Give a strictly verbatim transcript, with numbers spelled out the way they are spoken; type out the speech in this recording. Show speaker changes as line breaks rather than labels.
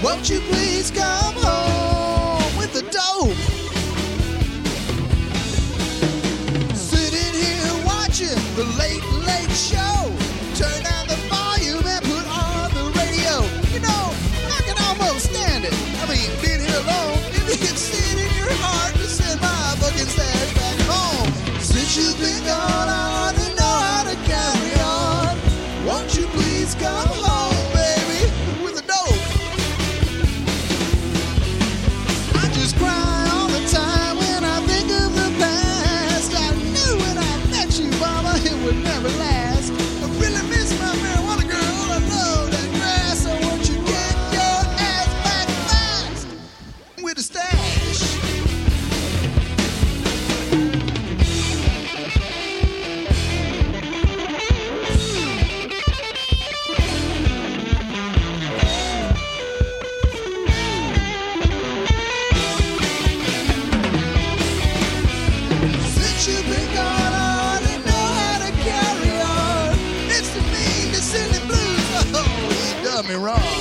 Won't you please come home with the dope? Sitting here watching the Late Late Show. Turn down the volume and put on the radio. You know, I can almost stand it. I mean, being here alone, if you can see it in your heart to send my fucking stash back home. Since you've been gone, I want to know how to carry on. Won't you please come home, baby, with a dope? I just cry all the time when I think of the past. I knew when I met you, mama, it would never last. I really miss my marijuana girl. I love that grass. So won't you get your ass back fast with a stash? Since you've been gone, I ought to know how to carry on. It's the mean, the silly blues. Oh, you done me wrong.